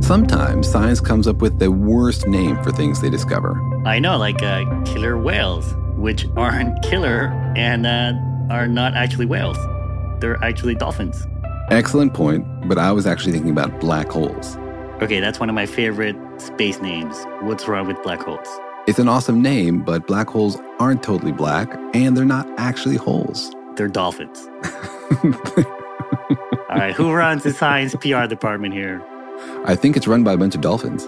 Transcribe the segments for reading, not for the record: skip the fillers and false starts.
Sometimes science comes up with the worst name for things they discover. I know, like killer whales, which aren't killer and are not actually whales. They're actually dolphins. Excellent point, but I was actually thinking about black holes. Okay, that's one of my favorite space names. What's wrong with black holes? It's an awesome name, but black holes aren't totally black, and they're not actually holes. They're dolphins. All right, who runs the science PR department here? I think it's run by a bunch of dolphins.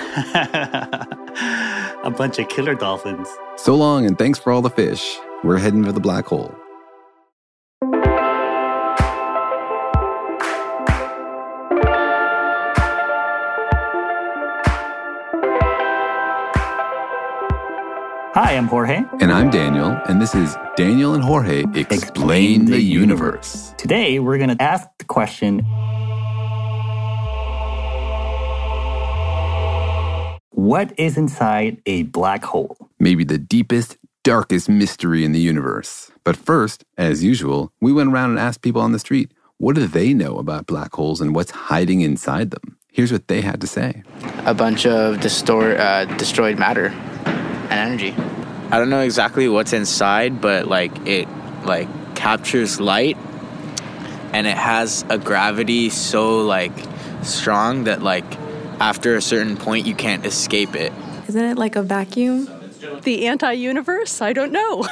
A bunch of killer dolphins. So long, and thanks for all the fish. We're heading for the black hole. Hi, I'm Jorge. And I'm Daniel, and this is Daniel and Jorge Explain the Universe. Today, we're going to ask the question, what is inside a black hole? Maybe the deepest, darkest mystery in the universe. But first, as usual, we went around and asked people on the street, what do they know about black holes and what's hiding inside them? Here's what they had to say. A bunch of destroyed matter and energy. I don't know exactly what's inside, but it captures light, and it has a gravity so strong that after a certain point you can't escape it. Isn't it like a vacuum? The anti-universe? I don't know.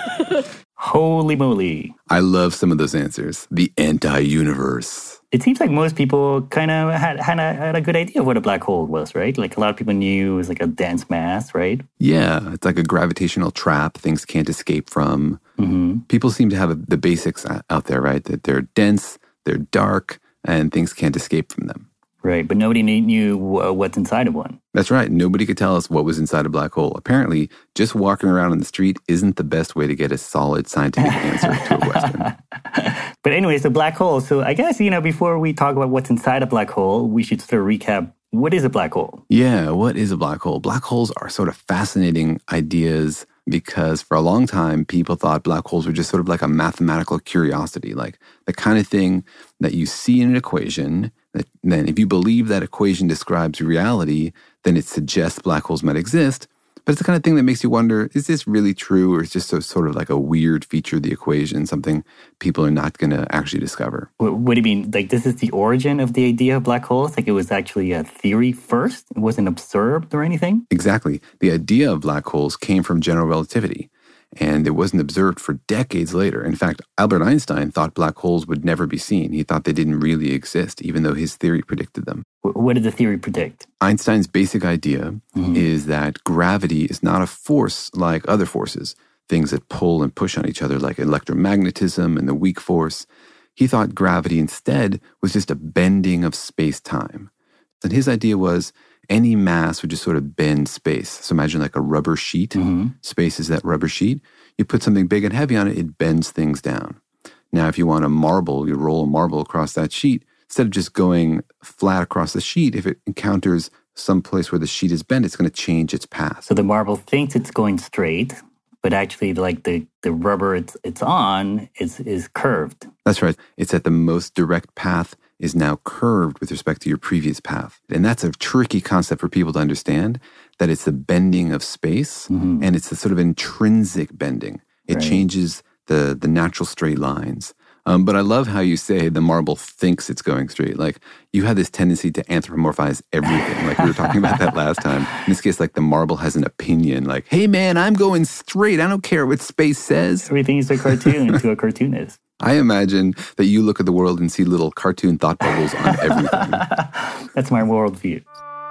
Holy moly. I love some of those answers. The anti-universe. It seems like most people kind of had a good idea of what a black hole was, right? Like a lot of people knew it was like a dense mass, right? Yeah, it's like a gravitational trap things can't escape from. Mm-hmm. People seem to have the basics out there, right? That they're dense, they're dark, and things can't escape from them. Right, but nobody knew what's inside of one. That's right. Nobody could tell us what was inside a black hole. Apparently, just walking around on the street isn't the best way to get a solid scientific answer to a question. But anyways, the black hole. So I guess, before we talk about what's inside a black hole, we should sort of recap, what is a black hole? Yeah, what is a black hole? Black holes are sort of fascinating ideas because for a long time, people thought black holes were just sort of like a mathematical curiosity, like the kind of thing that you see in an equation. Then if you believe that equation describes reality, then it suggests black holes might exist. But it's the kind of thing that makes you wonder, is this really true, or is it just sort of like a weird feature of the equation, something people are not going to actually discover? What do you mean? Like this is the origin of the idea of black holes? Like it was actually a theory first? It wasn't observed or anything? Exactly. The idea of black holes came from general relativity. And it wasn't observed for decades later. In fact, Albert Einstein thought black holes would never be seen. He thought they didn't really exist, even though his theory predicted them. What did the theory predict? Einstein's basic idea is that gravity is not a force like other forces, things that pull and push on each other like electromagnetism and the weak force. He thought gravity instead was just a bending of space-time. And his idea was any mass would just sort of bend space. So imagine like a rubber sheet. Space is that rubber sheet. You put something big and heavy on it, it bends things down. Now, if you want a marble, you roll a marble across that sheet. Instead of just going flat across the sheet, if it encounters some place where the sheet is bent, it's going to change its path. So the marble thinks it's going straight, but actually like the rubber it's on is curved. That's right. It's at the most direct path is now curved with respect to your previous path. And that's a tricky concept for people to understand, that it's the bending of space, and it's the sort of intrinsic bending. It changes the natural straight lines. But I love how you say the marble thinks it's going straight. Like, you have this tendency to anthropomorphize everything. Like, we were talking about that last time. In this case, like, the marble has an opinion. Like, hey, man, I'm going straight. I don't care what space says. Everything is a cartoon to a cartoonist. I imagine that you look at the world and see little cartoon thought bubbles on everything. That's my worldview.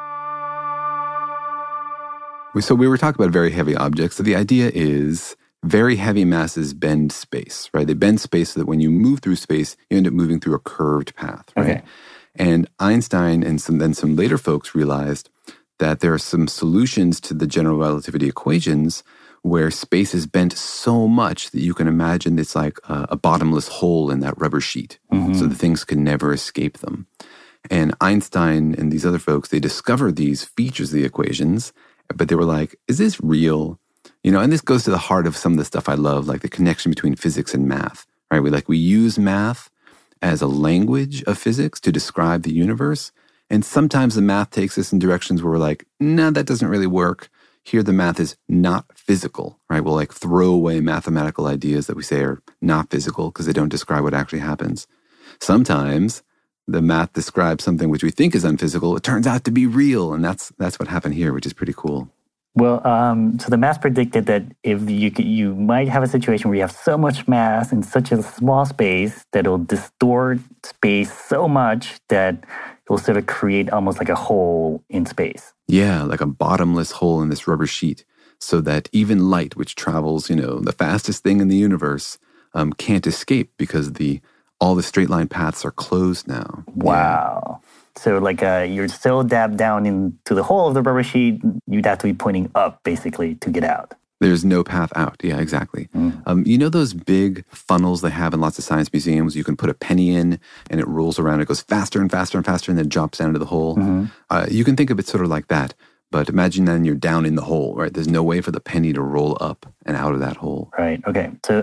So we were talking about very heavy objects. So the idea is very heavy masses bend space, right? They bend space so that when you move through space, you end up moving through a curved path, right? Okay. And Einstein and some later folks realized that there are some solutions to the general relativity equations where space is bent so much that you can imagine it's like a bottomless hole in that rubber sheet. So the things can never escape them. And Einstein and these other folks, they discovered these features of the equations, but they were like, is this real? And this goes to the heart of some of the stuff I love, like the connection between physics and math, right? We use math as a language of physics to describe the universe. And sometimes the math takes us in directions where we're like, no, that doesn't really work. Here, the math is not physical, right? We'll like throw away mathematical ideas that we say are not physical because they don't describe what actually happens. Sometimes the math describes something which we think is unphysical. It turns out to be real. And that's what happened here, which is pretty cool. Well, so the math predicted that if you might have a situation where you have so much mass in such a small space that it'll distort space so much that it will sort of create almost like a hole in space. Yeah, like a bottomless hole in this rubber sheet, so that even light, which travels, the fastest thing in the universe, can't escape because all the straight line paths are closed now. Wow. Yeah. So like you're still dabbed down into the hole of the rubber sheet. You'd have to be pointing up, basically, to get out. There's no path out. Yeah, exactly. Those big funnels they have in lots of science museums? You can put a penny in and it rolls around. It goes faster and faster and faster and then drops down into the hole. You can think of it sort of like that. But imagine then you're down in the hole, right? There's no way for the penny to roll up and out of that hole. Right. Okay. So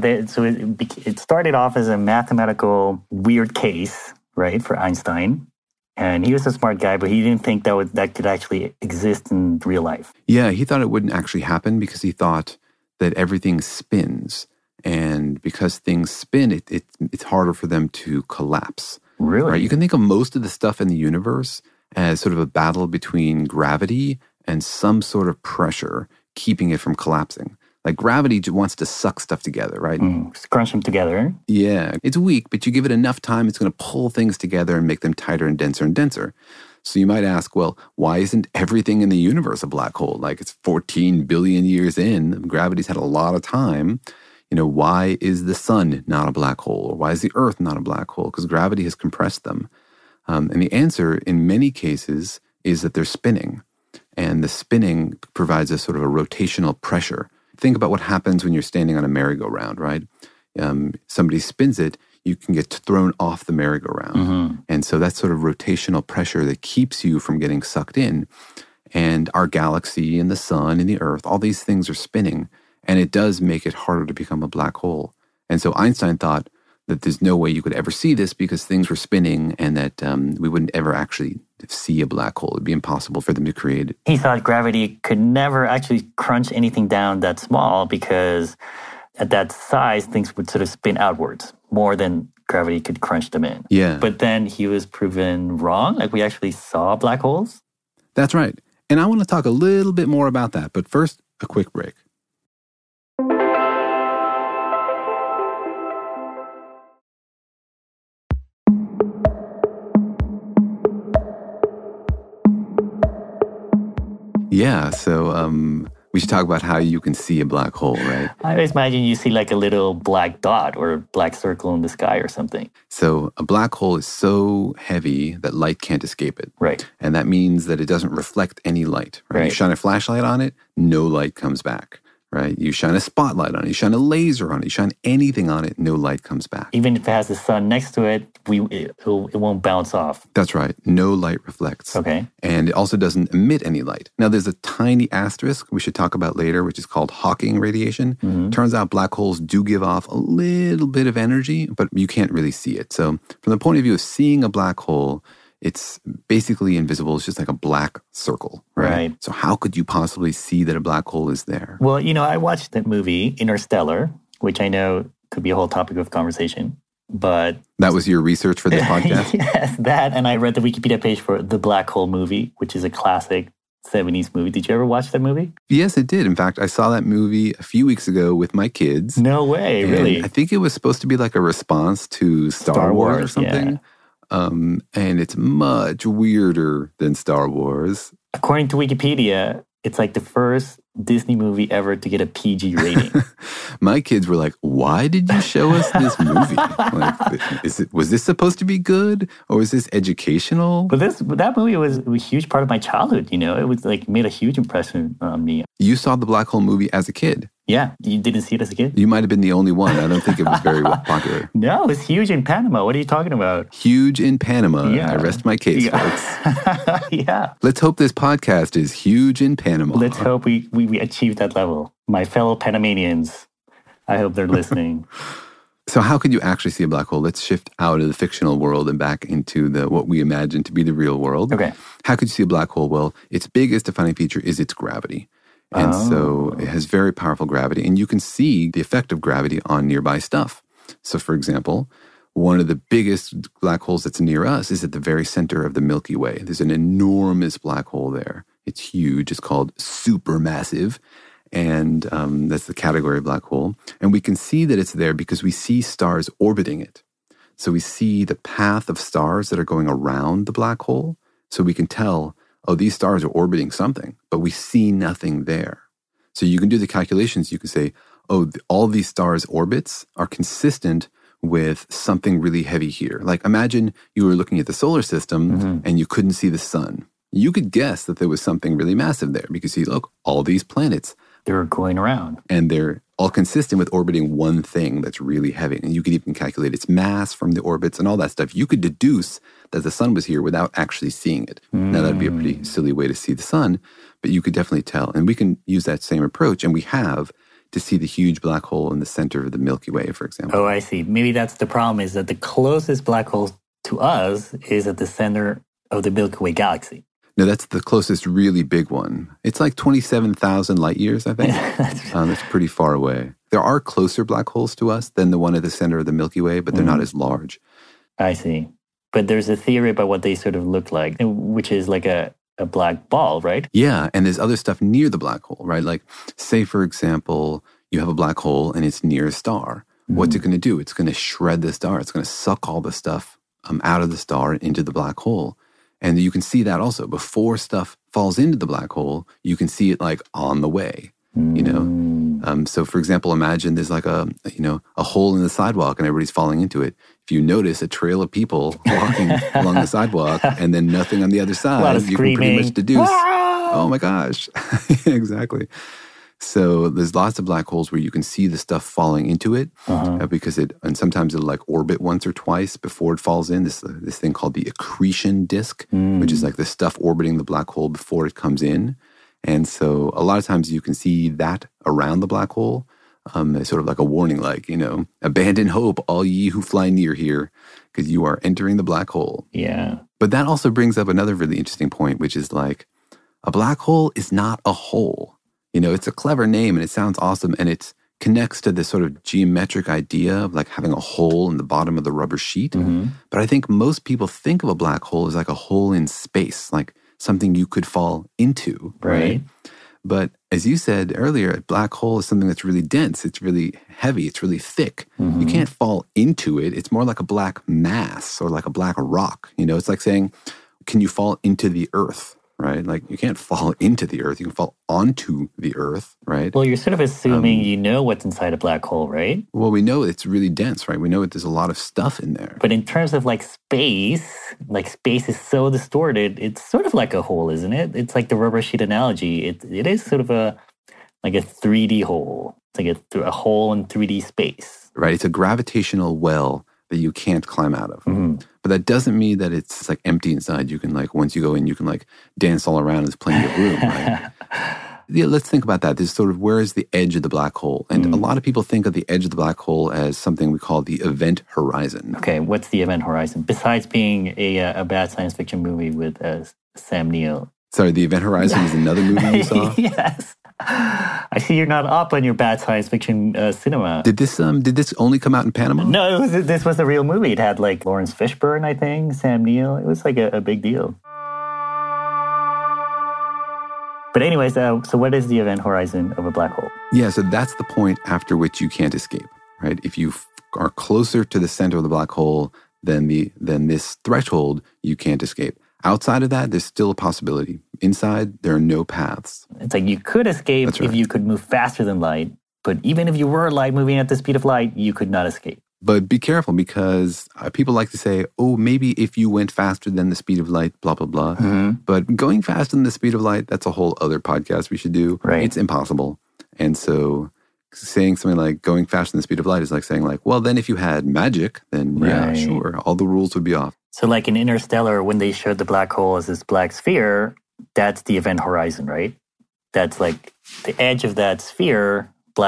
it started off as a mathematical weird case, right, for Einstein. And he was a smart guy, but he didn't think that could actually exist in real life. Yeah, he thought it wouldn't actually happen because he thought that everything spins. And because things spin, it's harder for them to collapse. Really? Right? You can think of most of the stuff in the universe as sort of a battle between gravity and some sort of pressure keeping it from collapsing. Like gravity wants to suck stuff together, right? Crunch them together. Yeah. It's weak, but you give it enough time, it's going to pull things together and make them tighter and denser and denser. So you might ask, well, why isn't everything in the universe a black hole? Like it's 14 billion years in. Gravity's had a lot of time. Why is the sun not a black hole? Or why is the earth not a black hole? Because gravity has compressed them. And the answer in many cases is that they're spinning. And the spinning provides a sort of a rotational pressure. Think about what happens when you're standing on a merry-go-round, right? Somebody spins it, you can get thrown off the merry-go-round. And so that's sort of rotational pressure that keeps you from getting sucked in. And our galaxy and the sun and the earth, all these things are spinning. And it does make it harder to become a black hole. And so Einstein thought that there's no way you could ever see this because things were spinning and that we wouldn't ever actually see a black hole. It'd be impossible for them to create it. He thought gravity could never actually crunch anything down that small because at that size, things would sort of spin outwards more than gravity could crunch them in. Yeah. But then he was proven wrong. Like we actually saw black holes. That's right. And I want to talk a little bit more about that. But first, a quick break. Yeah, so we should talk about how you can see a black hole, right? I always imagine you see like a little black dot or a black circle in the sky or something. So a black hole is so heavy that light can't escape it. Right. And that means that it doesn't reflect any light. Right? You shine a flashlight on it, no light comes back. Right? You shine a spotlight on it, you shine a laser on it, you shine anything on it, no light comes back. Even if it has the sun next to it, it won't bounce off. That's right. No light reflects. Okay. And it also doesn't emit any light. Now, there's a tiny asterisk we should talk about later, which is called Hawking radiation. Turns out black holes do give off a little bit of energy, but you can't really see it. So from the point of view of seeing a black hole, it's basically invisible. It's just like a black circle, right? So how could you possibly see that a black hole is there? Well, I watched that movie, Interstellar, which I know could be a whole topic of conversation, but... That was your research for this podcast? Yes, that, and I read the Wikipedia page for The Black Hole Movie, which is a classic 70s movie. Did you ever watch that movie? Yes, it did. In fact, I saw that movie a few weeks ago with my kids. No way, really? I think it was supposed to be like a response to Star Wars or something. Yeah. And it's much weirder than Star Wars. According to Wikipedia, it's like the first Disney movie ever to get a PG rating. My kids were like, why did you show us this movie? Like, was this supposed to be good? Or was this educational? But that movie was a huge part of my childhood, It was like made a huge impression on me. You saw the Black Hole movie as a kid? Yeah. You didn't see it as a kid? You might have been the only one. I don't think it was very popular. No, it was huge in Panama. What are you talking about? Huge in Panama. Yeah. I rest my case, folks. Yeah. Let's hope this podcast is huge in Panama. Let's hope we achieve that level. My fellow Panamanians, I hope they're listening. So how could you actually see a black hole? Let's shift out of the fictional world and back into what we imagine to be the real world. Okay. How could you see a black hole? Well, its biggest defining feature is its gravity. And so it has very powerful gravity, and you can see the effect of gravity on nearby stuff. So for example, one of the biggest black holes that's near us is at the very center of the Milky Way. There's an enormous black hole there. It's huge. It's called supermassive. And that's the category of black hole. And we can see that it's there because we see stars orbiting it. So we see the path of stars that are going around the black hole. So we can tell, oh, these stars are orbiting something, but we see nothing there. So you can do the calculations. You can say, oh, all these stars' orbits are consistent with something really heavy here. Like imagine you were looking at the solar system and you couldn't see the sun. You could guess that there was something really massive there because you look, all these planets. They're going around. And they're all consistent with orbiting one thing that's really heavy. And you could even calculate its mass from the orbits and all that stuff. You could deduce that the sun was here without actually seeing it. Now, that'd be a pretty silly way to see the sun, but you could definitely tell. And we can use that same approach, and we have, to see the huge black hole in the center of the Milky Way, for example. Oh, I see. Maybe that's the problem, is that the closest black hole to us is at the center of the Milky Way galaxy. No, that's the closest really big one. It's like 27,000 light years, I think. That's pretty far away. There are closer black holes to us than the one at the center of the Milky Way, but they're not as large. I see. But there's a theory about what they sort of look like, which is like a black ball, right? Yeah, and there's other stuff near the black hole, right? Like, say, for example, you have a black hole and it's near a star. What's it going to do? It's going to shred the star. It's going to suck all the stuff out of the star into the black hole. And you can see that also. Before stuff falls into the black hole, you can see it like on the way, you know? So for example, imagine there's like a hole in the sidewalk and everybody's falling into it. If you notice a trail of people walking along the sidewalk and then nothing on the other side, you can pretty much deduce, oh my gosh, exactly. So there's lots of black holes where you can see the stuff falling into it because and sometimes it'll like orbit once or twice before it falls in. This thing called the accretion disk, which is like the stuff orbiting the black hole before it comes in. And so a lot of times you can see that around the black hole. It's sort of like a warning, like, abandon hope, all ye who fly near here, because you are entering the black hole. Yeah. But that also brings up another really interesting point, which is like a black hole is not a hole. It's a clever name and it sounds awesome, and it connects to this sort of geometric idea of like having a hole in the bottom of the rubber sheet. But I think most people think of a black hole as like a hole in space, like something you could fall into, right? But as you said earlier, a black hole is something that's really dense. It's really heavy. It's really thick. You can't fall into it. It's more like a black mass or like a black rock. It's like saying, can you fall into the earth? Right? Like you can't fall into the earth. You can fall onto the earth, right? Well, you're sort of assuming you know what's inside a black hole, right? Well, we know it's really dense, right? We know that there's a lot of stuff in there. But in terms of like space is so distorted, it's sort of like a hole, isn't it? It's like the rubber sheet analogy. It is sort of like a 3D hole. It's like a hole in 3D space. Right. It's a gravitational well that you can't climb out of. But that doesn't mean that it's like empty inside. You can like, once you go in, you can like dance all around. There's plenty of room, right? Yeah, let's think about that. There's sort of, where is the edge of the black hole? And a lot of people think of the edge of the black hole as something we call the event horizon. Okay, what's the event horizon? Besides being a bad science fiction movie with Sam Neill. Sorry, the event horizon is another movie you saw? Yes. I see you're not up on your bad science fiction cinema. Did this only come out in Panama? No, this was a real movie. It had like Lawrence Fishburne, I think, Sam Neill. It was like a big deal. But anyways, so what is the event horizon of a black hole? Yeah, so that's the point after which you can't escape, right? If you are closer to the center of the black hole than this threshold, you can't escape. Outside of that, there's still a possibility. Inside, there are no paths. It's like you could escape if you could move faster than light, but even if you were light moving at the speed of light, you could not escape. But be careful, because people like to say, oh, maybe if you went faster than the speed of light, blah, blah, blah. But going faster than the speed of light, that's a whole other podcast we should do. Right. It's impossible. And so saying something like going faster than the speed of light is like saying like, well, then if you had magic, then yeah, sure, all the rules would be off. So like in Interstellar, when they showed the black hole as this black sphere, that's the event horizon, right? That's like the edge of that sphere, black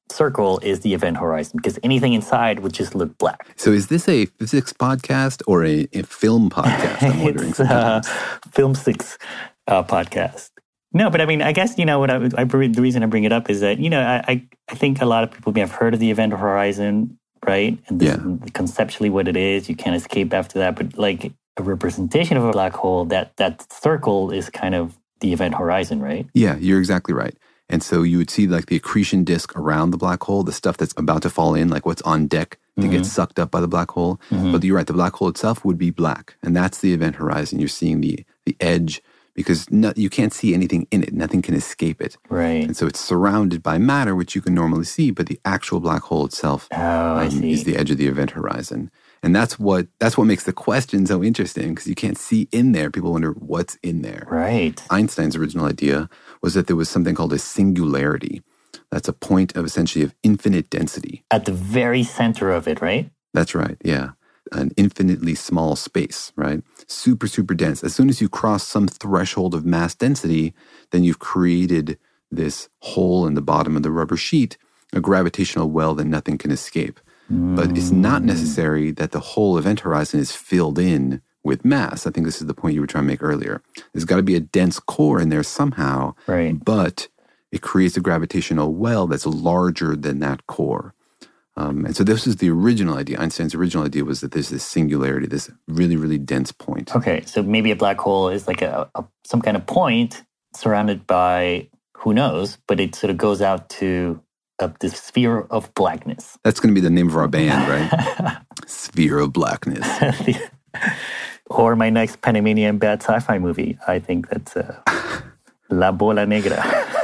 circle is the event horizon because anything inside would just look black. So is this a physics podcast or a film podcast? I'm wondering. It's a Film 6 podcast. No, but I mean, I guess, the reason I bring it up is that, I think a lot of people may have heard of the event horizon, right? And this is conceptually what it is. You can't escape after that. But like a representation of a black hole, that circle is kind of the event horizon, right? Yeah, you're exactly right. And so you would see like the accretion disk around the black hole, the stuff that's about to fall in, like what's on deck to get sucked up by the black hole. But you're right, the black hole itself would be black. And that's the event horizon. You're seeing the edge because you can't see anything in it. Nothing can escape it. Right. And so it's surrounded by matter, which you can normally see, but the actual black hole itself is the edge of the event horizon. And that's what makes the question so interesting because you can't see in there. People wonder what's in there. Right. Einstein's original idea was that there was something called a singularity. That's a point of essentially of infinite density. At the very center of it, right? That's right, yeah. An infinitely small space, right? Super, super dense. As soon as you cross some threshold of mass density, then you've created this hole in the bottom of the rubber sheet, a gravitational well that nothing can escape. But it's not necessary that the whole event horizon is filled in with mass. I think this is the point you were trying to make earlier. There's got to be a dense core in there somehow, right? But it creates a gravitational well that's larger than that core. And so this is the original idea. Einstein's original idea was that there's this singularity, this really, really dense point. Okay, so maybe a black hole is like some kind of point surrounded by who knows, but it sort of goes out to the sphere of blackness. That's going to be the name of our band, right? Sphere of Blackness. Or my next Panamanian bad sci-fi movie. I think that's La Bola Negra.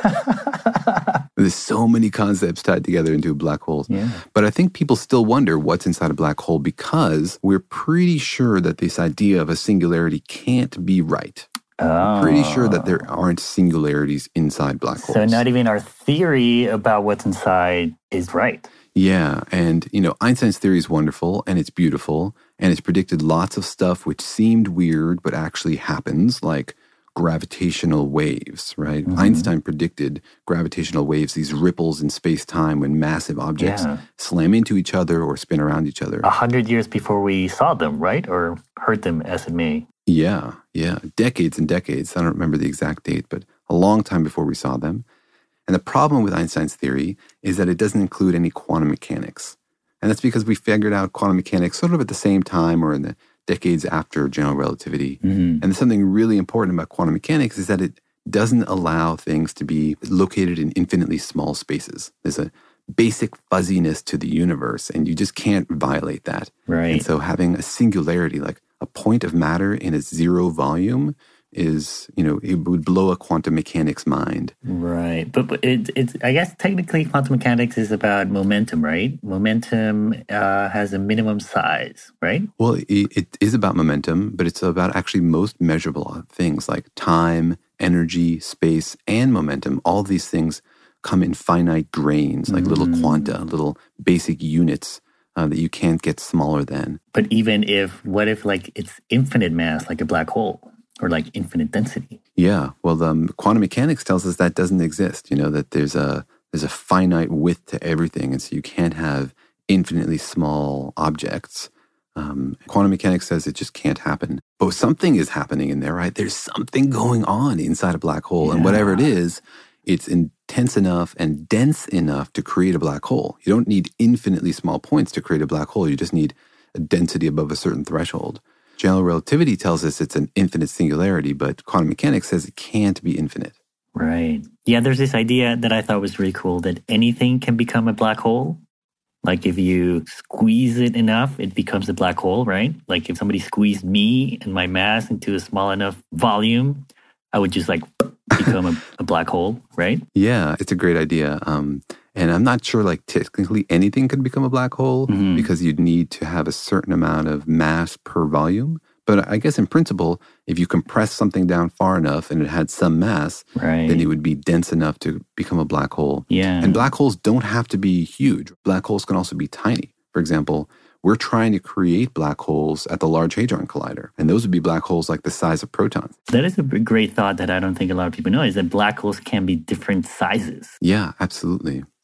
There's so many concepts tied together into black holes. Yeah. But I think people still wonder what's inside a black hole because we're pretty sure that this idea of a singularity can't be right. I'm pretty sure that there aren't singularities inside black holes. So not even our theory about what's inside is right. Yeah. And, Einstein's theory is wonderful and it's beautiful and it's predicted lots of stuff which seemed weird but actually happens, like gravitational waves, right? Einstein predicted gravitational waves, these ripples in space-time when massive objects slam into each other or spin around each other. 100 years before we saw them, right? Or heard them, as it may. Yeah. Decades and decades. I don't remember the exact date, but a long time before we saw them. And the problem with Einstein's theory is that it doesn't include any quantum mechanics. And that's because we figured out quantum mechanics sort of at the same time or in the decades after general relativity. And there's something really important about quantum mechanics is that it doesn't allow things to be located in infinitely small spaces. There's a basic fuzziness to the universe, and you just can't violate that. Right. And so having a singularity, like a point of matter in a zero volume is, it would blow a quantum mechanics mind. Right. But it's I guess technically quantum mechanics is about momentum, right? Momentum has a minimum size, right? Well, it is about momentum, but it's about actually most measurable things like time, energy, space, and momentum. All these things come in finite grains, like little quanta, little basic units that you can't get smaller than. But what if like it's infinite mass, like a black hole? Or like infinite density. Yeah. Well, quantum mechanics tells us that doesn't exist, that there's a finite width to everything. And so you can't have infinitely small objects. Quantum mechanics says it just can't happen. But something is happening in there, right? There's something going on inside a black hole. And whatever it is, it's intense enough and dense enough to create a black hole. You don't need infinitely small points to create a black hole. You just need a density above a certain threshold. General relativity tells us it's an infinite singularity, but quantum mechanics says it can't be infinite. Right. Yeah, there's this idea that I thought was really cool that anything can become a black hole. Like if you squeeze it enough, it becomes a black hole, right? Like if somebody squeezed me and my mass into a small enough volume, I would just like become a black hole, right? Yeah, it's a great idea. And I'm not sure like technically anything could become a black hole because you'd need to have a certain amount of mass per volume. But I guess in principle, if you compress something down far enough and it had some mass, then it would be dense enough to become a black hole. Yeah. And black holes don't have to be huge. Black holes can also be tiny. For example, we're trying to create black holes at the Large Hadron Collider. And those would be black holes like the size of protons. That is a great thought that I don't think a lot of people know, is that black holes can be different sizes. Yeah, absolutely.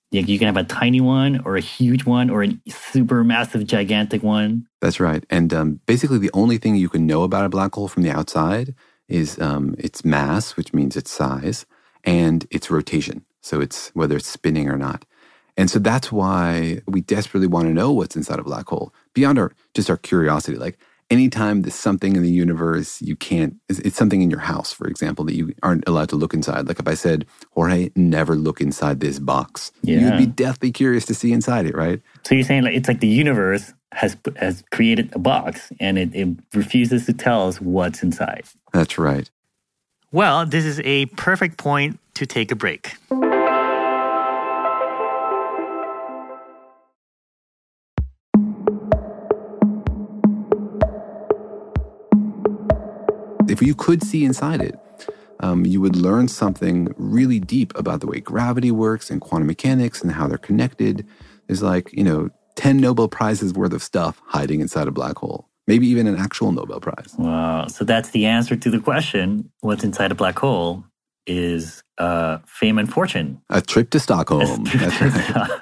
You can have a tiny one or a huge one or a super massive, gigantic one. That's right. And basically the only thing you can know about a black hole from the outside is its mass, which means its size, and its rotation. So it's whether it's spinning or not. And so that's why we desperately want to know what's inside a black hole. Beyond our curiosity, like anytime there's something in the universe, it's something in your house, for example, that you aren't allowed to look inside. Like if I said, Jorge, never look inside this box. You'd be deathly curious to see inside it, right? So you're saying like it's like the universe has created a box and it refuses to tell us what's inside. That's right. Well, this is a perfect point to take a break. If you could see inside it, you would learn something really deep about the way gravity works and quantum mechanics and how they're connected. There's 10 Nobel Prizes worth of stuff hiding inside a black hole. Maybe even an actual Nobel Prize. Wow. So that's the answer to the question, what's inside a black hole is fame and fortune. A trip to Stockholm. That's right.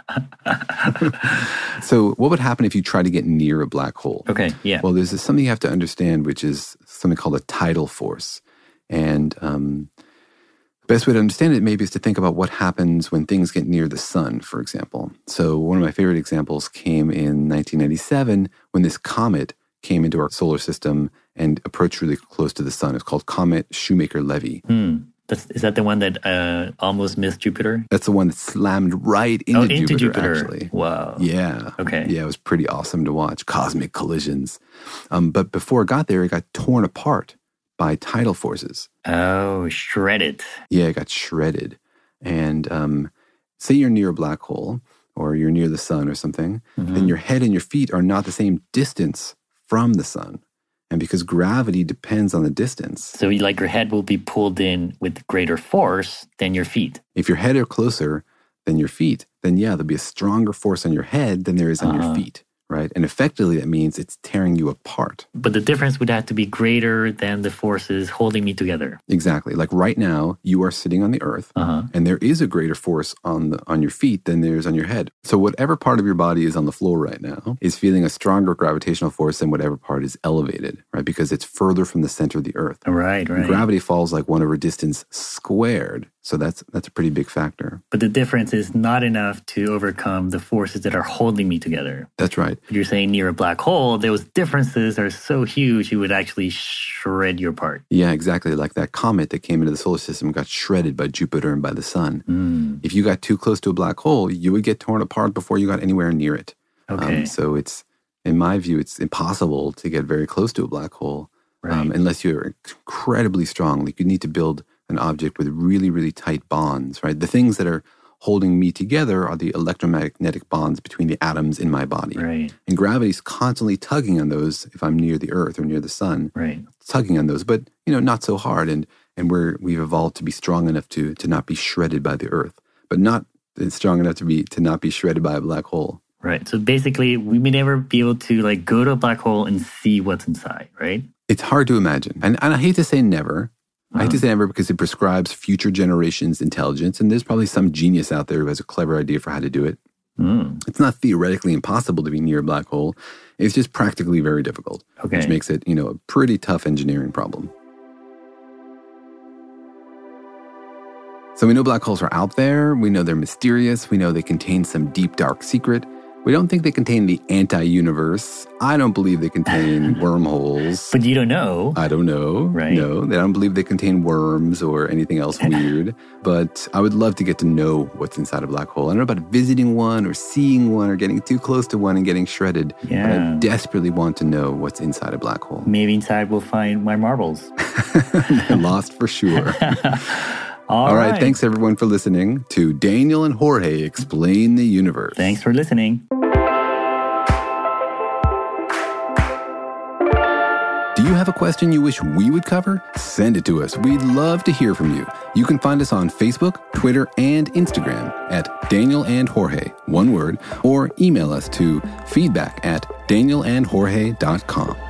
So what would happen if you try to get near a black hole? Okay, yeah. Well, there's something you have to understand, which is something called a tidal force. And the best way to understand it maybe is to think about what happens when things get near the sun, for example. So one of my favorite examples came in 1997 when this comet came into our solar system and approached really close to the sun. It's called Comet Shoemaker-Levy. Is that the one that almost missed Jupiter? That's the one that slammed right into Jupiter, actually. Wow. Yeah. Okay. Yeah, it was pretty awesome to watch. Cosmic collisions. But before it got there, it got torn apart by tidal forces. Oh, shredded. Yeah, it got shredded. And say you're near a black hole or you're near the sun or something, then your head and your feet are not the same distance from the sun. And because gravity depends on the distance. So like your head will be pulled in with greater force than your feet. If your head are closer than your feet, then yeah, there'll be a stronger force on your head than there is on your feet, right? And effectively that means it's tearing you apart. But the difference would have to be greater than the forces holding me together. Exactly. Like right now, you are sitting on the earth and there is a greater force on your feet than there is on your head. So whatever part of your body is on the floor right now is feeling a stronger gravitational force than whatever part is elevated, right? Because it's further from the center of the earth. Right. And gravity falls like 1 over distance squared. So that's a pretty big factor. But the difference is not enough to overcome the forces that are holding me together. That's right. You're saying near a black hole, those differences are so huge, it would actually shred you apart. Yeah, exactly. Like that comet that came into the solar system got shredded by Jupiter and by the sun. If you got too close to a black hole, you would get torn apart before you got anywhere near it. Okay. So it's, in my view, it's impossible to get very close to a black hole unless you're incredibly strong. Like you need to build an object with really, really tight bonds, right? The things that are holding me together are the electromagnetic bonds between the atoms in my body. Right. And gravity's constantly tugging on those if I'm near the earth or near the sun. Right. It's tugging on those, but not so hard. And we've evolved to be strong enough to not be shredded by the earth, but not strong enough to not be shredded by a black hole. Right. So basically, we may never be able to go to a black hole and see what's inside, right? It's hard to imagine. And I hate to say never. I hate to say never because it prescribes future generations' intelligence, and there's probably some genius out there who has a clever idea for how to do it. It's not theoretically impossible to be near a black hole. It's just practically very difficult, which makes it, a pretty tough engineering problem. So we know black holes are out there. We know they're mysterious. We know they contain some deep, dark secret. We don't think they contain the anti-universe. I don't believe they contain wormholes. But you don't know. I don't know. Right. No, I don't believe they contain worms or anything else weird. But I would love to get to know what's inside a black hole. I don't know about visiting one or seeing one or getting too close to one and getting shredded. Yeah. But I desperately want to know what's inside a black hole. Maybe inside we'll find my marbles. Lost for sure. All right. Thanks everyone for listening to Daniel and Jorge Explain the Universe. Thanks for listening. Do you have a question you wish we would cover? Send it to us. We'd love to hear from you. You can find us on Facebook, Twitter, and Instagram at Daniel and Jorge, one word, or email us to feedback@danielandjorge.com.